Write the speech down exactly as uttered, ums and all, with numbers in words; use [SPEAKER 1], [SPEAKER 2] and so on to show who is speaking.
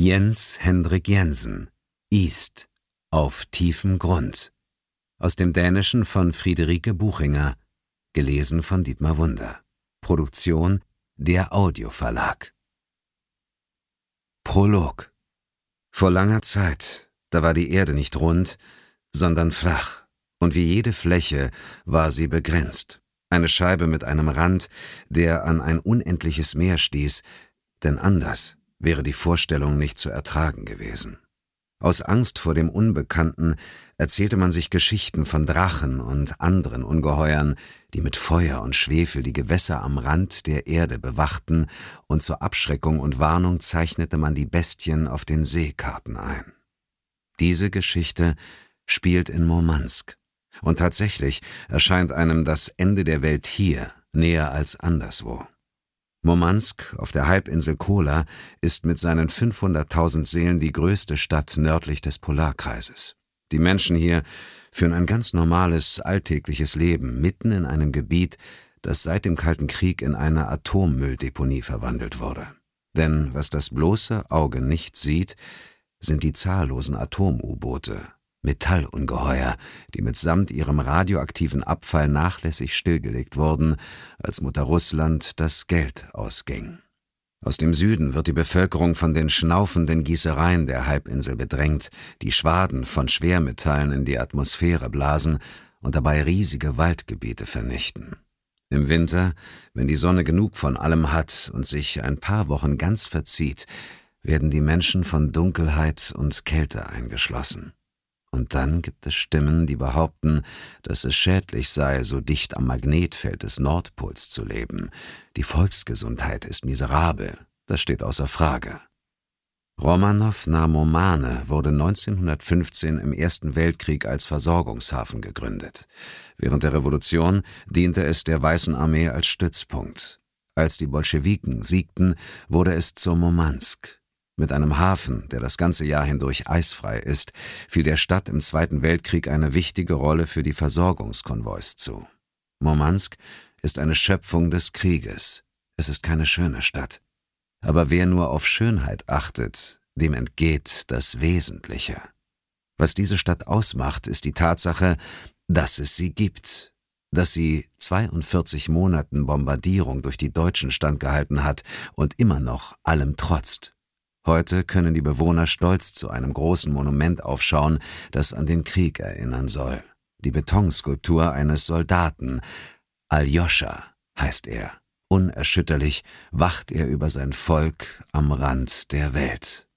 [SPEAKER 1] Jens Henrik Jensen, East, auf tiefem Grund. Aus dem Dänischen von Friederike Buchinger, gelesen von Dietmar Wunder. Produktion der Audioverlag. Prolog. Vor langer Zeit, da war die Erde nicht rund, sondern flach, und wie jede Fläche war sie begrenzt. Eine Scheibe mit einem Rand, der an ein unendliches Meer stieß, denn anders wäre die Vorstellung nicht zu ertragen gewesen. Aus Angst vor dem Unbekannten erzählte man sich Geschichten von Drachen und anderen Ungeheuern, die mit Feuer und Schwefel die Gewässer am Rand der Erde bewachten, und zur Abschreckung und Warnung zeichnete man die Bestien auf den Seekarten ein. Diese Geschichte spielt in Murmansk, und tatsächlich erscheint einem das Ende der Welt hier näher als anderswo. Murmansk auf der Halbinsel Kola ist mit seinen fünfhunderttausend Seelen die größte Stadt nördlich des Polarkreises. Die Menschen hier führen ein ganz normales, alltägliches Leben mitten in einem Gebiet, das seit dem Kalten Krieg in eine Atommülldeponie verwandelt wurde. Denn was das bloße Auge nicht sieht, sind die zahllosen Atom-U-Boote, Metallungeheuer, die mitsamt ihrem radioaktiven Abfall nachlässig stillgelegt wurden, als Mutter Russland das Geld ausging. Aus dem Süden wird die Bevölkerung von den schnaufenden Gießereien der Halbinsel bedrängt, die Schwaden von Schwermetallen in die Atmosphäre blasen und dabei riesige Waldgebiete vernichten. Im Winter, wenn die Sonne genug von allem hat und sich ein paar Wochen ganz verzieht, werden die Menschen von Dunkelheit und Kälte eingeschlossen. Und dann gibt es Stimmen, die behaupten, dass es schädlich sei, so dicht am Magnetfeld des Nordpols zu leben. Die Volksgesundheit ist miserabel, das steht außer Frage. Romanow nahe Murmane wurde neunzehnhundertfünfzehn im Ersten Weltkrieg als Versorgungshafen gegründet. Während der Revolution diente es der Weißen Armee als Stützpunkt. Als die Bolschewiken siegten, wurde es zur Murmansk. Mit einem Hafen, der das ganze Jahr hindurch eisfrei ist, fiel der Stadt im Zweiten Weltkrieg eine wichtige Rolle für die Versorgungskonvois zu. Murmansk ist eine Schöpfung des Krieges. Es ist keine schöne Stadt. Aber wer nur auf Schönheit achtet, dem entgeht das Wesentliche. Was diese Stadt ausmacht, ist die Tatsache, dass es sie gibt. Dass sie zweiundvierzig Monaten Bombardierung durch die Deutschen standgehalten hat und immer noch allem trotzt. Heute können die Bewohner stolz zu einem großen Monument aufschauen, das an den Krieg erinnern soll. Die Betonskulptur eines Soldaten. Aljoscha heißt er. Unerschütterlich wacht er über sein Volk am Rand der Welt.